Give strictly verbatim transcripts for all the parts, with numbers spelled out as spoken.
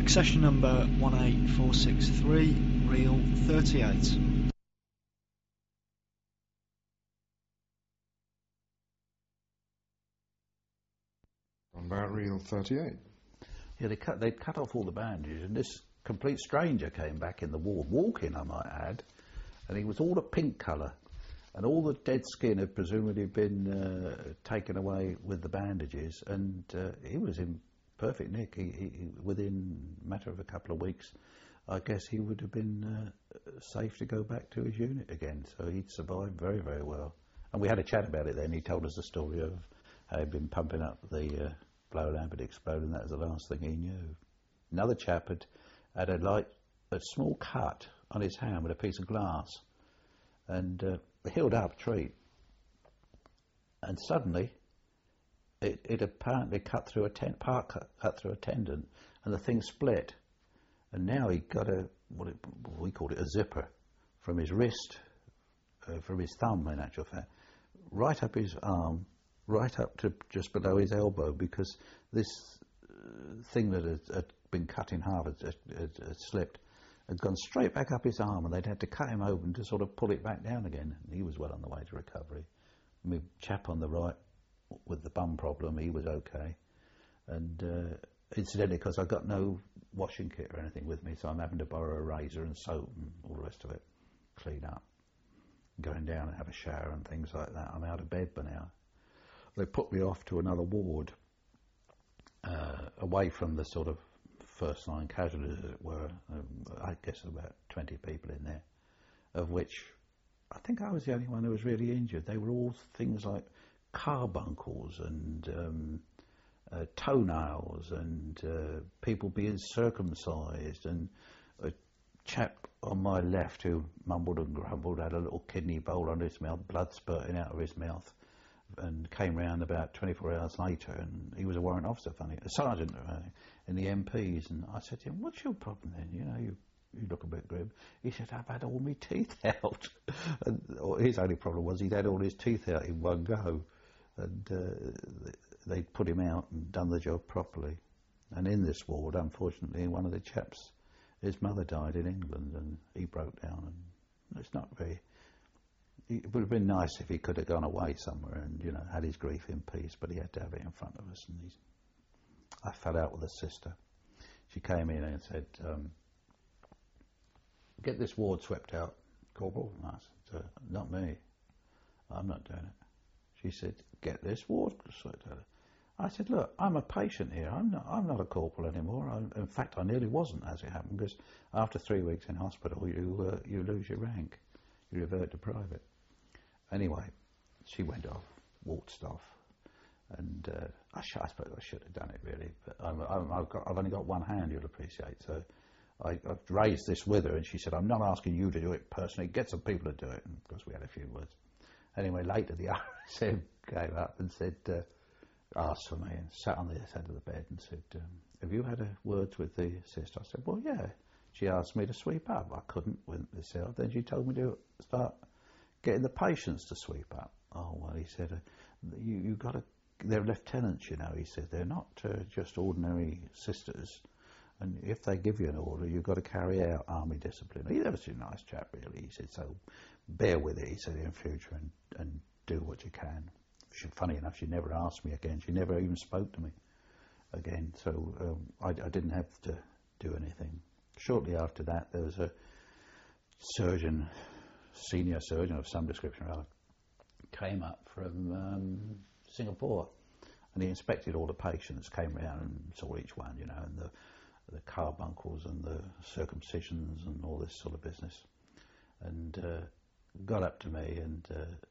Session number one eight four six three, reel thirty-eight. On about reel thirty-eight. Yeah, they cut, they'd cut off all the bandages, and this complete stranger came back in the ward, walking, I might add, and he was all a pink colour, and all the dead skin had presumably been uh, taken away with the bandages, and uh, he was in perfect nick. He, he, within a matter of a couple of weeks, I guess he would have been uh, safe to go back to his unit again, so he'd survived very, very well. And we had a chat about it then. He told us the story of how he'd been pumping up the uh, blow lamp had exploded, and that was the last thing he knew. Another chap had had a light, a small cut on his hand with a piece of glass, and uh, healed up treat. And suddenly, it, it apparently cut through a ten, part cut, cut through a tendon, and the thing split. And now he got a what, it, what we called it a zipper from his wrist, uh, from his thumb in actual fact, right up his arm, right up to just below his elbow, because this uh, thing that had, had been cut in half, had, had, had slipped, had gone straight back up his arm, and they'd had to cut him open to sort of pull it back down again. And he was well on the way to recovery. My chap on the right with the bum problem, he was okay. And uh, incidentally, because I've got no washing kit or anything with me, so I'm having to borrow a razor and soap and all the rest of it, clean up, going down and have a shower and things like that. I'm out of bed by now. They put me off to another ward, uh, away from the sort of first line casualties, as it were. Um, I guess about twenty people in there, of which I think I was the only one who was really injured. They were all things like carbuncles and um, uh, toenails and uh, people being circumcised, and a chap on my left who mumbled and grumbled had a little kidney bowl under his mouth, blood spurting out of his mouth, and came round about twenty-four hours later, and he was a warrant officer, funny, a sergeant uh, in the M Ps, and I said to him, "What's your problem then? You know, you, you look a bit grim." He said, "I've had all my teeth out." And or his only problem was he'd had all his teeth out in one go, and uh, they'd put him out and done the job properly. And in this ward, unfortunately, one of the chaps, his mother died in England, and he broke down, and it's not very... It would have been nice if he could have gone away somewhere and, you know, had his grief in peace, but he had to have it in front of us. And he's, I fell out with a sister. She came in and said, um, "Get this ward swept out, Corporal." And I said, uh, "Not me. I'm not doing it." She said, "Get this ward swept out." I said, "Look, I'm a patient here. I'm not, I'm not a corporal anymore. I, in fact, I nearly wasn't, as it happened, because after three weeks in hospital, you, uh, you lose your rank. You revert to private." Anyway, she went off, waltzed off, and uh, I, sh I suppose I should have done it really, but I'm, I'm, I've, got, I've only got one hand, you'll appreciate, so I, I've raised this with her, and she said, "I'm not asking you to do it personally, get some people to do it," and of course we had a few words. Anyway, later the R S M came up and said, uh, asked for me, and sat on the side of the bed and said, um, "Have you had a words with the sister?" I said, "Well, yeah." She asked me to sweep up. I couldn't with myself. Then she told me to start getting the patients to sweep up. "Oh, well," he said, uh, you, you got to, they're lieutenants, you know, he said, "they're not uh, just ordinary sisters, and if they give you an order, you've got to carry out army discipline." He was a nice chap, really. He said, "So bear with it," he said, "in future, and, and do what you can." She, funny enough, she never asked me again. She never even spoke to me again, so um, I, I didn't have to do anything. Shortly after that, there was a surgeon, senior surgeon of some description, rather, came up from um, Singapore, and he inspected all the patients, came around and saw each one, you know, and the, the carbuncles and the circumcisions and all this sort of business, and uh, got up to me, and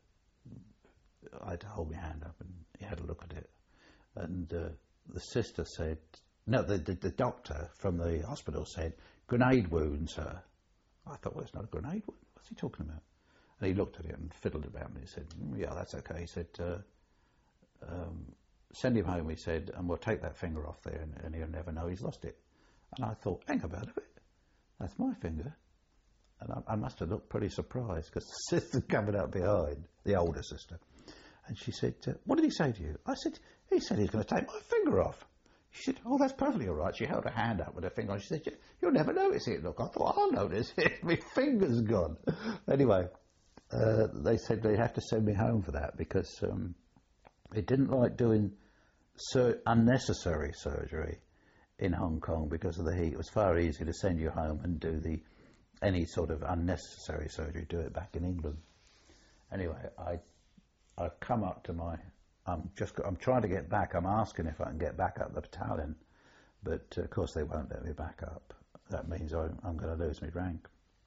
uh, I had to hold my hand up, and he had a look at it, and uh, the sister said, no, the, the, the doctor from the hospital said, "Grenade wound, sir." I thought, well, it's not a grenade wound. What's he talking about? And he looked at it and fiddled about me. He said, mm, "Yeah, that's okay." He said, uh, um, "Send him home," he said, "and we'll take that finger off there, and, and he'll never know he's lost it." And I thought, hang about it, that's my finger. And I, I must have looked pretty surprised, because the sister coming up behind, the older sister, and she said, uh, "What did he say to you?" I said, "He said he's going to take my finger off." She said, oh, that's perfectly all right. She held her hand up with her finger on. She said, you'll never notice it. Look, I thought, I'll notice it. My finger's gone. Anyway, uh, they said they'd have to send me home for that because um, they didn't like doing sur- unnecessary surgery in Hong Kong because of the heat. It was far easier to send you home and do the any sort of unnecessary surgery, do it back in England. Anyway, I, I've come up to my... I'm just. I'm trying to get back. I'm asking if I can get back up the battalion, but uh, of course they won't let me back up. That means I'm, I'm going to lose my rank.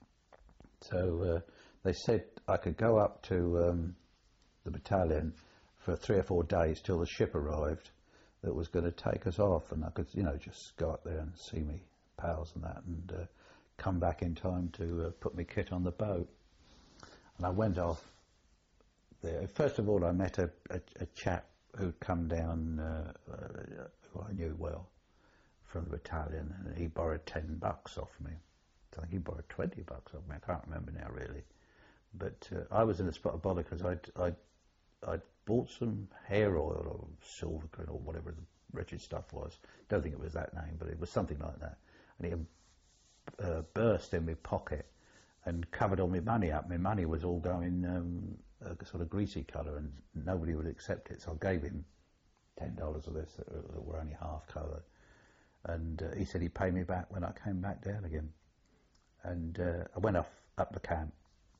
So uh, they said I could go up to um, the battalion for three or four days till the ship arrived that was going to take us off, and I could, you know, just go up there and see me pals and that, and uh, come back in time to uh, put my kit on the boat. And I went off there. First of all, I met a, a, a chap who'd come down, uh, uh, who I knew well, from the battalion, and he borrowed ten bucks off me. I think he borrowed twenty bucks off me. I can't remember now really. But uh, I was in a spot of bother because I'd, I'd, I'd bought some hair oil or silver green or whatever the wretched stuff was. Don't think it was that name, but it was something like that. And it uh, burst in my pocket and covered all my money up. My money was all going um, a sort of greasy colour, and nobody would accept it. So I gave him ten dollars of this that, that were only half coloured, and uh, he said he'd pay me back when I came back down again. And uh, I went off up the camp.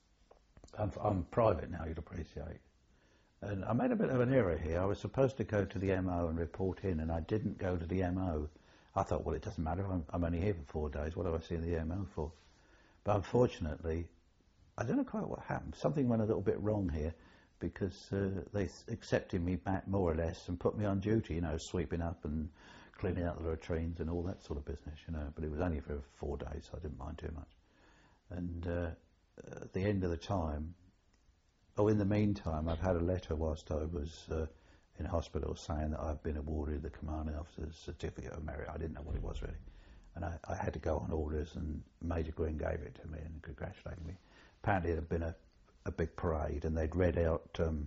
I'm, I'm private now, you'd appreciate. And I made a bit of an error here. I was supposed to go to the M O and report in, and I didn't go to the M O. I thought, well, it doesn't matter. I'm, I'm only here for four days. What do I see the M O for? But unfortunately, I don't know quite what happened. Something went a little bit wrong here, because uh, they accepted me back more or less and put me on duty, you know, sweeping up and cleaning out the latrines and all that sort of business, you know. But it was only for four days, so I didn't mind too much. And uh, at the end of the time, oh, in the meantime, I've had a letter whilst I was uh, in hospital saying that I've been awarded the Commanding Officer's Certificate of Merit. I didn't know what it was really. And I, I had to go on orders, and Major Gwynn gave it to me and congratulated me. Apparently it had been a, a big parade, and they'd read out um,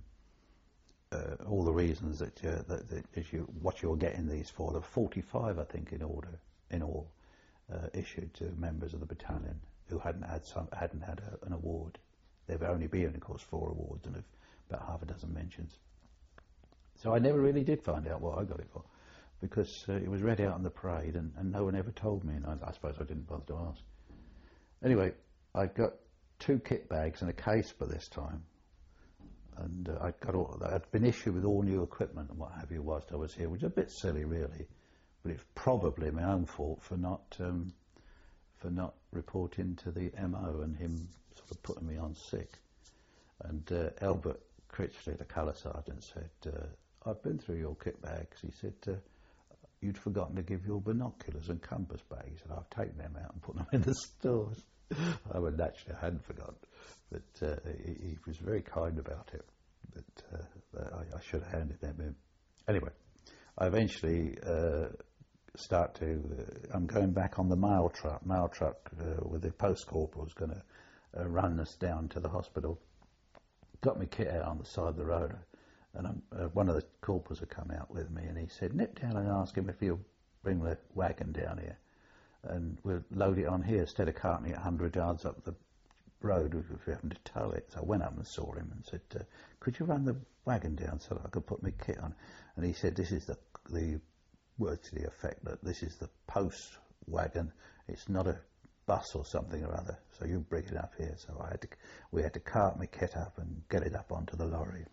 uh, all the reasons that, uh, that, that you, what you're getting these for. There were forty-five, I think, in order, in all, uh, issued to members of the battalion who hadn't had some, hadn't had a, an award. There've only been, of course, four awards and about half a dozen mentions. So I never really did find out what I got it for, because uh, it was read out in the parade, and, and no one ever told me, and I, I suppose I didn't bother to ask. Anyway, I got two kit bags and a case by this time, and uh, I got all, I'd been issued with all new equipment and what have you whilst I was here, which is a bit silly really, but it's probably my own fault for not um, for not reporting to the M O and him sort of putting me on sick. And uh, Albert Critchley, the colour sergeant, said, uh, I've been through your kit bags. He said, uh, you'd forgotten to give your binoculars and compass bags, and I've taken them out and put them in the stores. I would naturally, I hadn't forgotten, but uh, he, he was very kind about it. But uh, I, I should have handed them in. Anyway, I eventually uh, start to. Uh, I'm going back on the mail truck. Mail truck uh, with the post corporal was going to uh, run us down to the hospital. Got my kit out on the side of the road, and I'm, uh, one of the corporals had come out with me, and he said, "Nip down and ask him if he'll bring the wagon down here, and we'll load it on here instead of carting it a hundred yards up the road if we're having to tow it." So I went up and saw him and said, uh, "Could you run the wagon down so that I could put my kit on?" And he said, "This is the the word to the effect that this is the post wagon. It's not a bus or something or other. So you bring it up here." So I had to, we had to cart my kit up and get it up onto the lorry.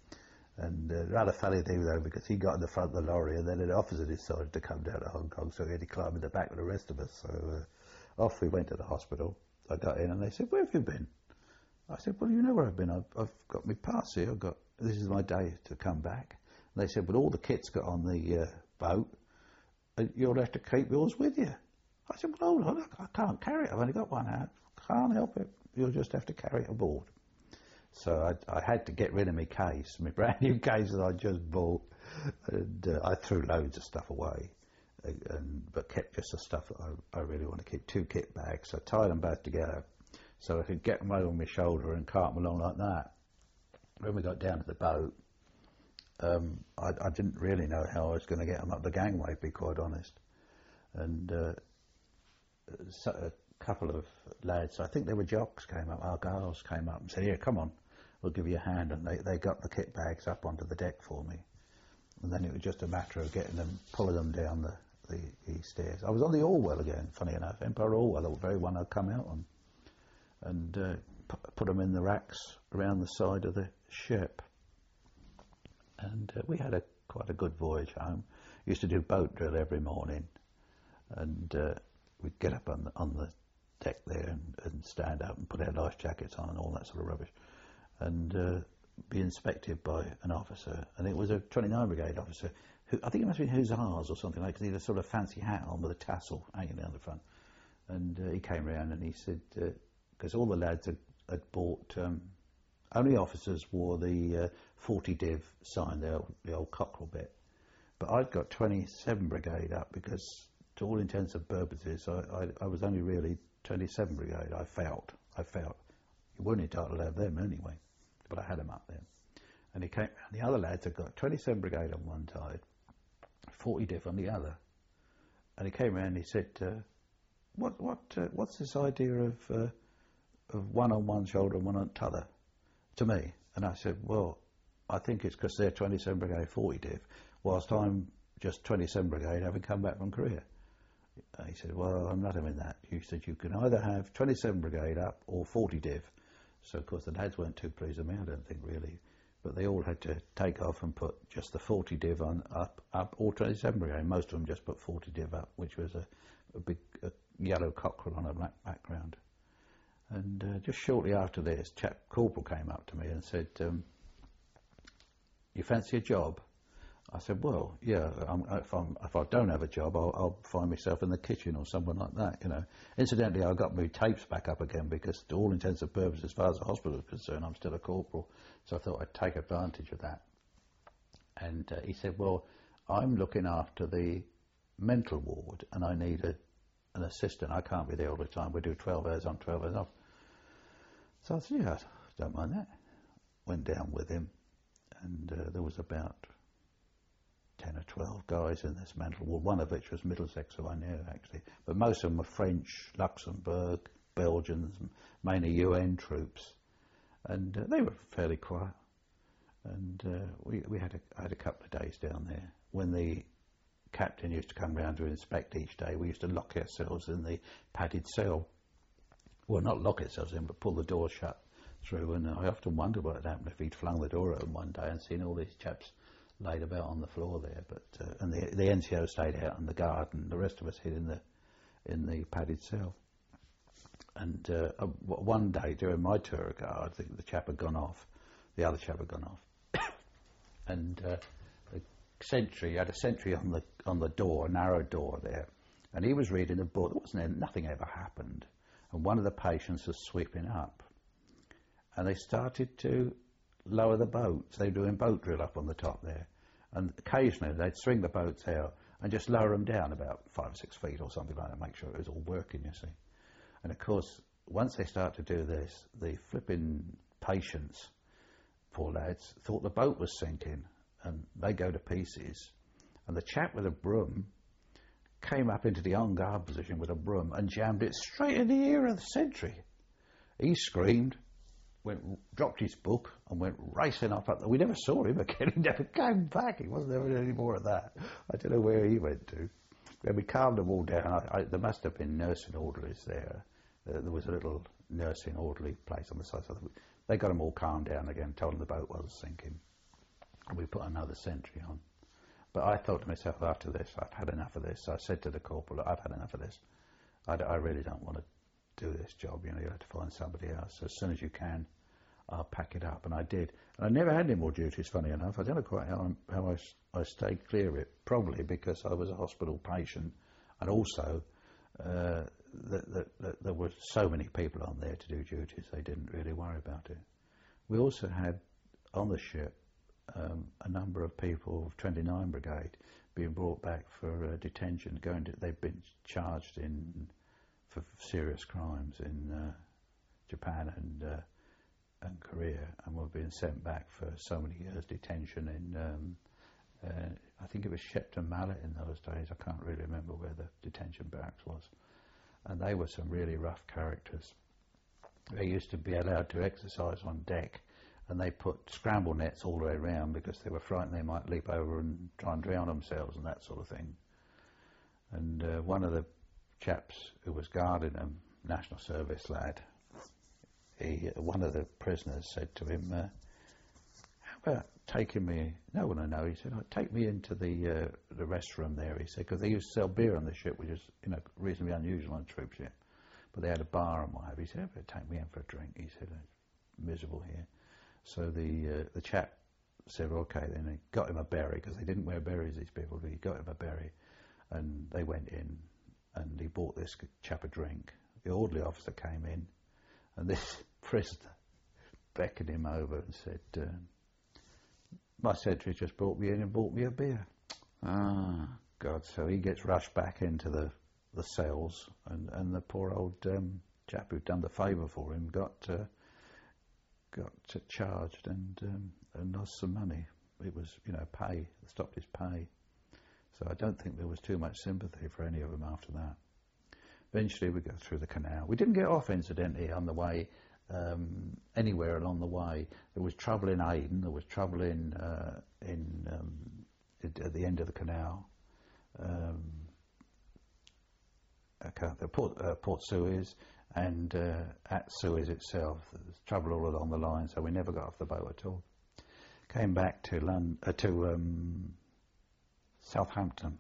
And uh, rather funny thing though, because he got in the front of the lorry, and then an officer decided to come down to Hong Kong, so he had to climb in the back with the rest of us. So uh, off we went to the hospital. I got in, and they said, "Where have you been?" I said, "Well, you know where I've been. I've, I've got my pass here. I've got, this is my day to come back." And they said, "Well, all the kit's got on the uh, boat, and you'll have to keep yours with you." I said, "Well, hold on, I can't carry it. I've only got one out. Can't help it. You'll just have to carry it aboard." So I, I had to get rid of my case, my brand new case that I just bought, and uh, I threw loads of stuff away, and, but kept just the stuff that I, I really want to keep. Two kit bags. So I tied them both together so I could get them over my shoulder and cart them along like that. When we got down to the boat, um, I, I didn't really know how I was going to get them up the gangway, to be quite honest. And uh, so a couple of lads, I think they were jocks, came up, our girls came up and said, here, come on, we'll give you a hand. And they, they got the kit bags up onto the deck for me. And then it was just a matter of getting them, pulling them down the, the, the stairs. I was on the Orwell again, funny enough, Emperor Orwell, the very one I'd come out on. And uh, put, put them in the racks around the side of the ship. And uh, we had a quite a good voyage home. Used to do boat drill every morning. And uh, we'd get up on the, on the deck there and, and stand up and put our life jackets on and all that sort of rubbish. And uh, be inspected by an officer. And it was a twenty-nine Brigade officer, who I think it must have been Hussars or something like that, because he had a sort of fancy hat on with a tassel hanging down the front. And uh, he came round and he said, because uh, all the lads had, had bought, um, only officers wore the uh, forty div sign, the old, the old cockerel bit. But I'd got twenty-seven Brigade up because, to all intents and purposes, I, I, I was only really twenty-seven Brigade, I felt. I felt. You weren't entitled to have them anyway, but I had them up there. And he came, and the other lads had got twenty-seven Brigade on one side, forty div on the other. And he came around and he said, uh, what, what, uh, what's this idea of, uh, of one on one shoulder and one on the other? To me. And I said, well, I think it's because they're twenty-seven Brigade forty div, whilst I'm just twenty-seven Brigade having come back from Korea. And he said, well, I'm not having that. He said, you can either have twenty-seven Brigade up or forty div. So, of course, the lads weren't too pleased with me, I don't think, really. But they all had to take off and put just the forty div on up, up or twenty-seven Brigade. Most of them just put forty div up, which was a, a big a yellow cockerel on a black background. And uh, just shortly after this, chap Corporal came up to me and said, um, you fancy a job? I said, well, yeah, I'm, if, I'm, if I don't have a job, I'll, I'll find myself in the kitchen or something like that, you know. Incidentally, I got my tapes back up again because, to all intents and purposes, as far as the hospital is concerned, I'm still a corporal, so I thought I'd take advantage of that. And uh, he said, well, I'm looking after the mental ward and I need a, an assistant. I can't be there all the time. We do twelve hours on, twelve hours off. So I said, yeah, I don't mind that. Went down with him, and uh, there was about ten or twelve guys in this mental ward, one of which was Middlesex, who I knew, actually. But most of them were French, Luxembourg, Belgians, mainly U N troops. And uh, they were fairly quiet. And uh, we, we had a, I had a couple of days down there. When the captain used to come round to inspect each day, we used to lock ourselves in the padded cell. Well, not lock ourselves in, but pull the door shut through. And I often wondered what had happened if he'd flung the door open one day and seen all these chaps laid about on the floor there. But uh, and the, the N C O stayed out in the garden. The rest of us hid in the in the padded cell. And uh, uh, one day during my tour of guard, I think the chap had gone off. The other chap had gone off, and uh, the sentry had a sentry on the on the door, a narrow door there, and he was reading a book. There wasn't nothing ever happened. And one of the patients was sweeping up, and they started to lower the boats. They were doing boat drill up on the top there, and occasionally they'd swing the boats out and just lower them down about five or six feet or something like that, make sure it was all working, you see. And of course, once they start to do this, the flipping patients, poor lads, thought the boat was sinking, and they go to pieces. And the chap with a broom came up into the on guard position with a broom and jammed it straight in the ear of the sentry. He screamed, went, dropped his book and went racing off up there. We never saw him again. He never came back. He wasn't ever any more of that. I don't know where he went to. When we calmed them all down, I, I, there must have been nursing orderlies there. Uh, there was a little nursing orderly place on the side. So they got them all calmed down again, told them the boat was sinking. And we put another sentry on. But I thought to myself, after this, I've had enough of this. So I said to the corporal, I've had enough of this. I, I really don't want to do this job. You know, you have to find somebody else. So as soon as you can, I'll pack it up. And I did. And I never had any more duties, funny enough. I don't know quite how, how I, I stayed clear of it. Probably because I was a hospital patient. And also, uh, that, that, that there were so many people on there to do duties, they didn't really worry about it. We also had, on the ship, Um, a number of people of twenty-nine Brigade being brought back for uh, detention. Going to, they've been charged in for serious crimes in uh, Japan and uh, and career, and we've been sent back for so many years detention in, um, uh, I think it was Shepton Mallet in those days. I can't really remember where the detention barracks was. And they were some really rough characters. They used to be allowed to exercise on deck, and they put scramble nets all the way around because they were frightened they might leap over and try and drown themselves and that sort of thing. And uh, one of the chaps who was guarding them, National Service lad, he, one of the prisoners said to him, uh, how about taking me, no one I know, he said, oh, take me into the uh, the restroom there, he said, because they used to sell beer on the ship, which is, you know, reasonably unusual on a troop ship. But they had a bar and what have you. He said, oh, take me in for a drink. He said, it's miserable here. So the uh, the chap said, okay, then he got him a berry, because they didn't wear berries, these people, but he got him a berry, and they went in, and he bought this chap a drink. The orderly officer came in, and this prisoner beckoned him over and said, uh, my secretary just brought me in and bought me a beer. Ah, God, so he gets rushed back into the, the cells, and, and the poor old um, chap who'd done the favour for him got uh, got uh, charged and um, and lost some money. It was, you know, pay, stopped his pay. So I don't think there was too much sympathy for any of them after that. Eventually we got through the canal. We didn't get off, incidentally, on the way, um, anywhere along the way. There was trouble in Aden, there was trouble in, uh, in um, at the end of the canal. Um, okay, the Port, uh, Port Suez, and uh, at Suez itself, there was trouble all along the line, so we never got off the boat at all. Came back to London, uh, to um, Southampton.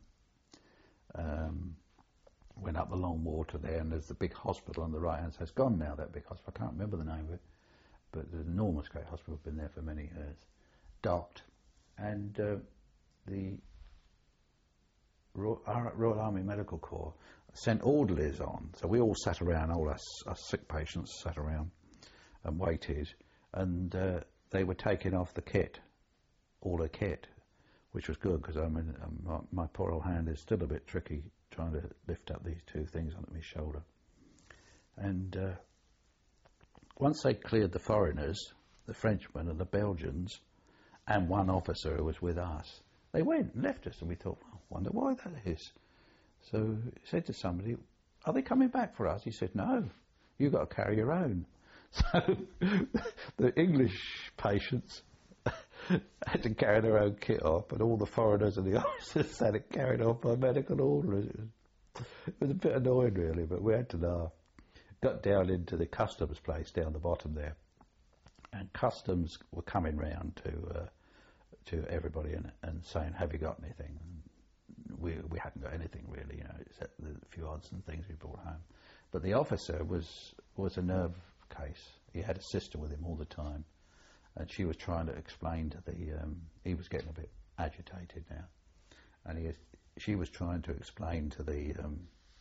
Um, went up the long water there, and there's the big hospital on the right hand side. It's gone now, that big hospital. I can't remember the name of it, but there's an enormous great hospital, been there for many years. Docked, and uh, the Royal, Royal Army Medical Corps sent orderlies on, so we all sat around, all us, us sick patients sat around and waited, and uh, they were taking off the kit, all the kit, which was good, because I mean, my, my poor old hand is still a bit tricky trying to lift up these two things onto my shoulder. And uh, once they cleared the foreigners, the Frenchmen and the Belgians, and one officer who was with us, they went and left us, and we thought, well, I wonder why that is. So he said to somebody, are they coming back for us? He said, no, you've got to carry your own. So the English patients had to carry their own kit off, and all the foreigners and the officers had it carried off by medical orders. It was, it was a bit annoying, really, but we had to laugh. Got down into the customs place down the bottom there, and customs were coming round to uh, to everybody and, and saying, have you got anything? And we we hadn't got anything really, you know, except the few odds and things we brought home. But the officer was was a nerve case. He had a sister with him all the time, and she was trying to explain to the, um, he was getting a bit agitated now, and he was, she was trying to explain to the um,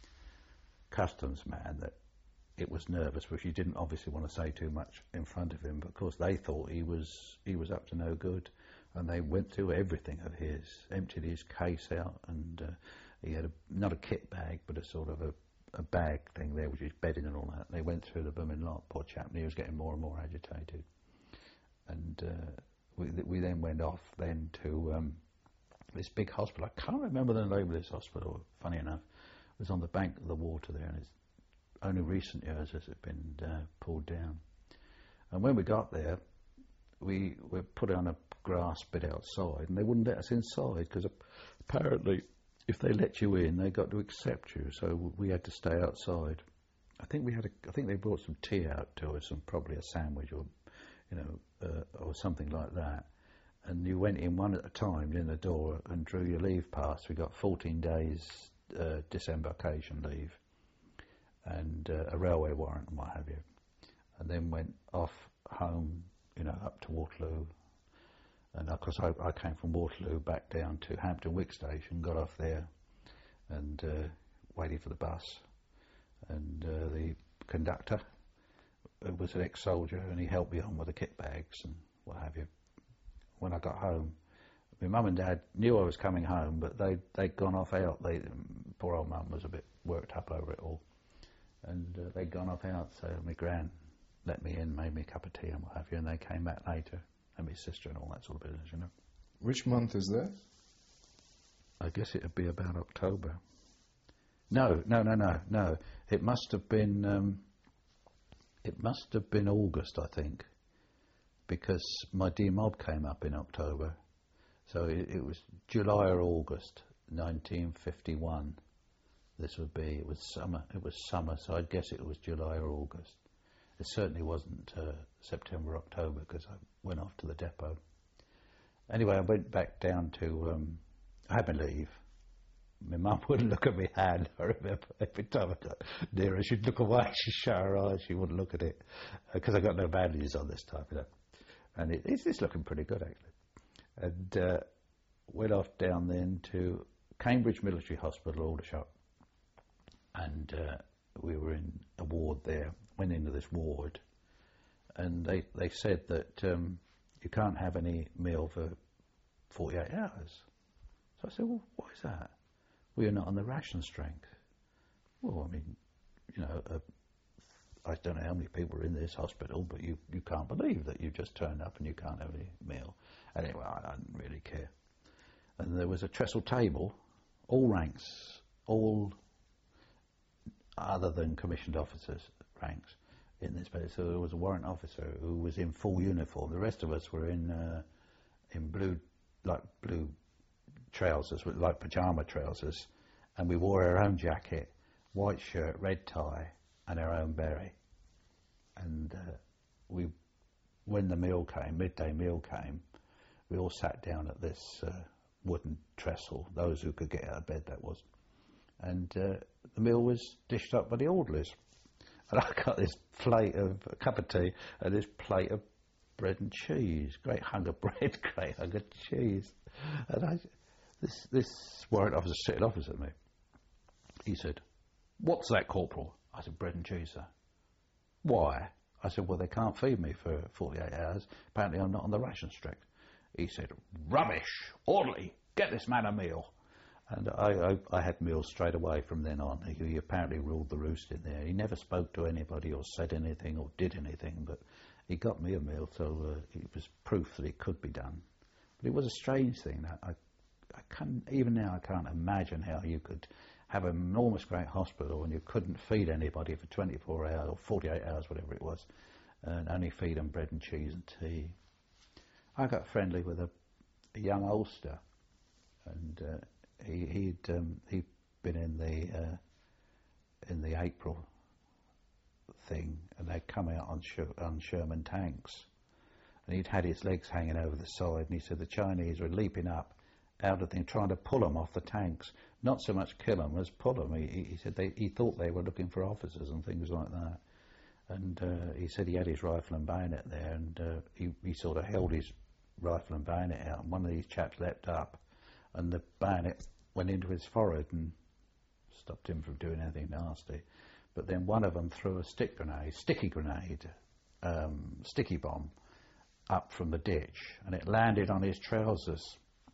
customs man that it was nervous, but she didn't obviously want to say too much in front of him, but of course they thought he was he was up to no good, and they went through everything of his, emptied his case out, and uh, he had a, not a kit bag, but a sort of a, a bag thing there, which is bedding and all that. They went through the blooming lot, poor chap, and he was getting more and more agitated. And uh, we, we then went off then to um, this big hospital. I can't remember the name of this hospital, funny enough. It was on the bank of the water there, and it's only recent years has it been uh, pulled down. And when we got there, we were put on a grass bit outside, and they wouldn't let us inside, because apparently if they let you in, they got to accept you, so we had to stay outside. I think we had a, I think they brought some tea out to us, and probably a sandwich, or you know, uh, or something like that. And you went in one at a time in the door and drew your leave pass. We got fourteen days uh, disembarkation leave, and uh, a railway warrant and what have you. And then went off home, you know, up to Waterloo. And of course I, I came from Waterloo back down to Hampton Wick Station, got off there and uh, waited for the bus. And uh, the conductor was an ex-soldier, and he helped me on with the kit bags and what have you. When I got home, my mum and dad knew I was coming home, but they, they'd gone off out. They, poor old mum was a bit worked up over it all. And uh, they'd gone off out, so my gran let me in, made me a cup of tea and what have you, and they came back later, and my sister and all that sort of business, you know. Which month is this? I guess it would be about October. No, no, no, no, no. It must have been. Um, it must have been August, I think, because my demob came up in October, so it, it was July or August, nineteen fifty-one. This would be. It was summer. It was summer, so I'd guess it was July or August. It certainly wasn't uh, September, October, because I went off to the depot. Anyway, I went back down to. Um, I had my leave. My mum wouldn't look at my hand. I remember every time I got near her, she'd look away. She'd shut her eyes. She wouldn't look at it because uh, I got no bandages on this time, you know. And it, it's, it's looking pretty good actually. And uh, went off down then to Cambridge Military Hospital, Aldershot, and uh, we were in a ward there. Went into this ward, and they they said that um, you can't have any meal for forty-eight hours. So I said, well, why is that? Well, you're not on the ration strength. Well, I mean, you know, uh, I don't know how many people are in this hospital, but you, you can't believe that you just turned up and you can't have any meal. Anyway, I, I didn't really care. And there was a trestle table, all ranks, all other than commissioned officers ranks in this place. So there was a warrant officer who was in full uniform. The rest of us were in uh, in blue, like blue trousers, with like pyjama trousers, and we wore our own jacket, white shirt, red tie, and our own beret. And uh, we, when the meal came, midday meal came, we all sat down at this uh, wooden trestle, those who could get out of bed, that was. And uh, the meal was dished up by the orderlies. And I got this plate of, a cup of tea, and this plate of bread and cheese, great hunk of bread, great hunk of cheese. And I, this, this warrant officer sitting opposite me, he said, "What's that, Corporal?" I said, "Bread and cheese, sir." "Why?" I said, "Well, they can't feed me for forty-eight hours. Apparently I'm not on the ration strength." He said, "Rubbish! Orderly, get this man a meal." And I, I, I had meals straight away from then on. He, he apparently ruled the roost in there. He never spoke to anybody or said anything or did anything, but he got me a meal, so uh, it was proof that it could be done. But it was a strange thing. I, I, I can't, even now I can't imagine how you could have an enormous great hospital and you couldn't feed anybody for twenty-four hours or forty-eight hours, whatever it was, and only feed them bread and cheese and tea. I got friendly with a, a young Ulster, and uh, he, he'd um, he'd been in the uh, in the April thing, and they'd come out on, Sh- on Sherman tanks, and he'd had his legs hanging over the side, and he said the Chinese were leaping up out of them, trying to pull them off the tanks, not so much kill them as pull them. He, he said they, he thought they were looking for officers and things like that. And uh, he said he had his rifle and bayonet there, and uh, he, he sort of held his rifle and bayonet out, and one of these chaps leapt up, and the bayonet went into his forehead and stopped him from doing anything nasty. But then one of them threw a stick grenade, sticky grenade, um, sticky bomb, up from the ditch, and it landed on his trousers.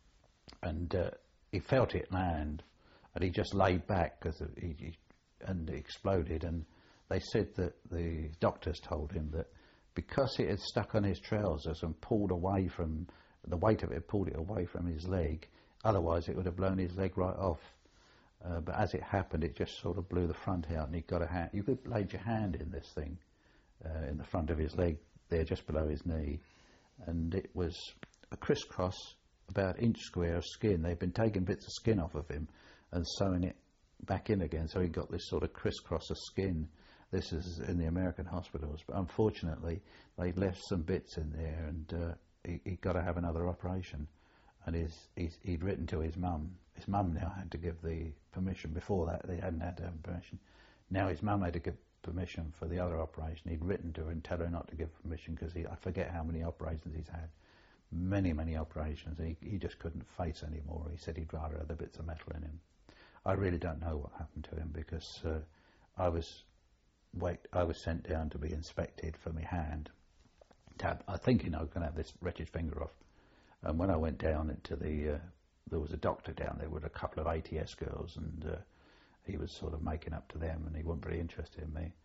And uh, he felt it land, and he just laid back because he, he and it exploded. And they said that the doctors told him that because it had stuck on his trousers and pulled away from the weight of it, pulled it away from his leg. Otherwise, it would have blown his leg right off. Uh, but as it happened, it just sort of blew the front out, and he got a hand. You could laid your hand in this thing, uh, in the front of his leg, there just below his knee, and it was a crisscross, about inch square of skin. They'd been taking bits of skin off of him and sewing it back in again, so he got this sort of crisscross of skin. This is in the American hospitals, but unfortunately they left some bits in there, and uh, he, he got to have another operation. And his, he's, he'd written to his mum. His mum now had to give the permission. Before that, they hadn't had to have permission. Now his mum had to give permission for the other operation. He'd written to her and tell her not to give permission because I forget how many operations he's had. Many, many operations. He, he just couldn't face anymore. He said he'd rather have the bits of metal in him. I really don't know what happened to him because uh, I was wait. I was sent down to be inspected for my hand. To have, I thinking I was going to have this wretched finger off. And when I went down into the, uh, there was a doctor down there with a couple of A T S girls, and uh, he was sort of making up to them, and he wasn't very interested in me.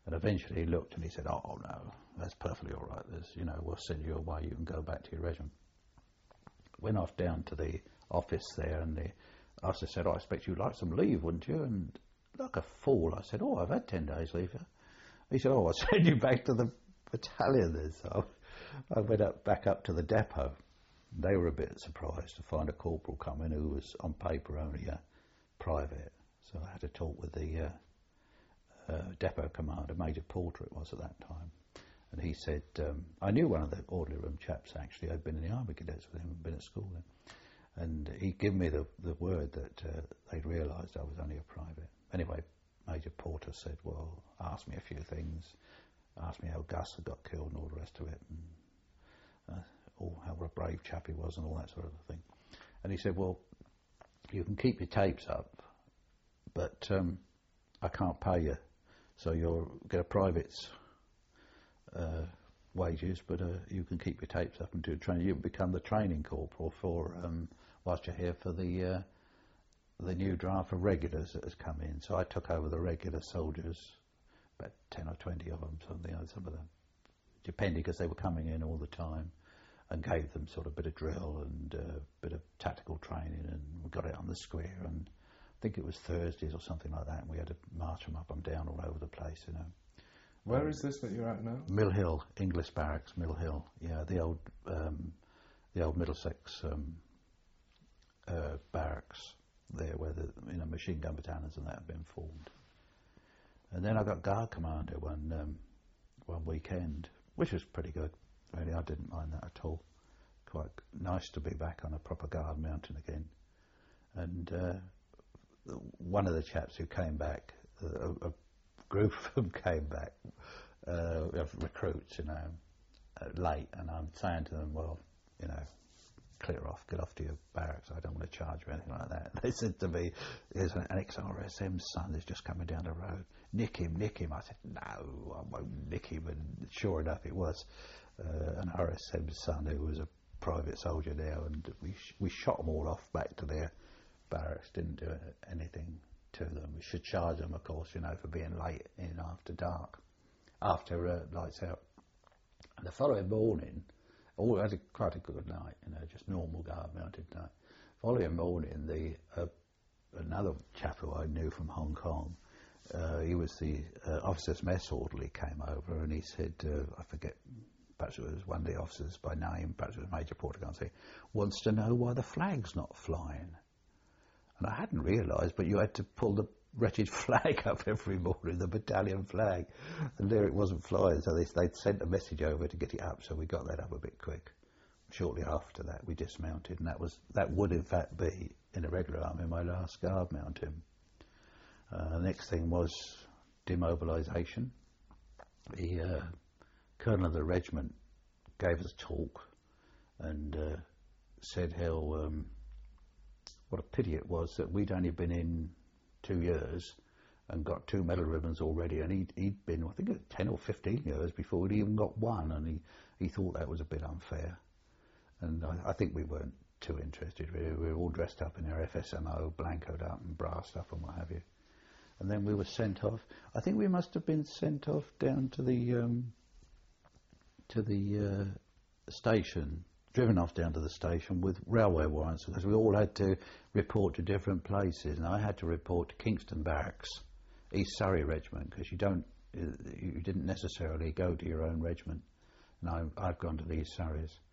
And eventually he looked and he said, oh, no, that's perfectly all right. There's, you know, we'll send you away. You can go back to your regiment. Went off down to the office there, and the officer said, oh, I expect you'd like some leave, wouldn't you? And like a fool, I said, oh, I've had ten days leave. He said, oh, I'll send you back to the battalion then. So I went up back up to the depot. They were a bit surprised to find a corporal come in who was on paper only a private. So I had to talk with the uh, uh, depot commander, Major Porter it was at that time. And he said, um, I knew one of the orderly room chaps actually. I'd been in the Army Cadets with him, I'd been at school then. And he'd given me the, the word that uh, they'd realised I was only a private. Anyway, Major Porter said, well, asked me a few things, asked me how Gus had got killed and all the rest of it, and uh, all how a brave chap he was and all that sort of thing. And he said, well, you can keep your tapes up, but um, I can't pay you, so you'll get a private's uh, wages, but uh, you can keep your tapes up and do training. You become the training corporal for, um, whilst you're here, for the uh, the new draft of regulars that has come in. So I took over the regular soldiers, about ten or twenty of them, something, you know, some of them, depending, because they were coming in all the time, and gave them sort of a bit of drill and a uh, bit of tactical training, and we got out on the square, and I think it was Thursdays or something like that, and we had to march them up and down all over the place, you know. Where um, is this that you're at now? Mill Hill, Inglis Barracks, Mill Hill. Yeah, the old, um, the old Middlesex um, uh, barracks there, where the you know machine gun battalions and that have been formed. And then I got guard commander one um, one weekend, which was pretty good. Really, I didn't mind that at all. Quite nice to be back on a proper guard mountain again. And uh, one of the chaps who came back, a, a group of them came back, uh, of recruits, you know, uh, late, and I'm saying to them, well, you know, clear off, get off to your barracks, I don't want to charge you or anything like that. They said to me, there's an ex R S M son that's just coming down the road, nick him, nick him. I said, no, I won't nick him, and sure enough it was uh, an R S M son who was a private soldier now, and we sh we shot them all off back to their barracks, didn't do anything to them. We should charge them, of course, you know, for being late in after dark, after uh, lights out. And the following morning, oh, had a, quite a good night, you know, just normal guard mounted night. Following morning, the uh, another chap who I knew from Hong Kong, uh, he was the uh, officers' mess orderly, came over, and he said, uh, I forget, perhaps it was one of the officers by name, perhaps it was Major Porter, I can't say, wants to know why the flag's not flying. And I hadn't realised, but you had to pull the wretched flag up every morning, the battalion flag, and there it wasn't flying, so they, they'd sent a message over to get it up, so we got that up a bit quick. Shortly after that we dismounted, and that was that would in fact be, in the regular army, my last guard mounting. Uh, the next thing was demobilisation. The uh, colonel of the regiment gave us a talk and uh, said how um, what a pity it was that we'd only been in two years and got two medal ribbons already, and he'd, he'd been, I think, it was ten or fifteen years before we'd even got one, and he, he thought that was a bit unfair. And I, I think we weren't too interested, really. We were all dressed up in our F S M O, blancoed up and brassed up and what have you. And then we were sent off. I think we must have been sent off down to the um, to the uh, station, driven off down to the station with railway warrants, because we all had to report to different places. And I had to report to Kingston Barracks, East Surrey Regiment, because you don't, you didn't necessarily go to your own regiment. And I, I'd gone to the East Surreys.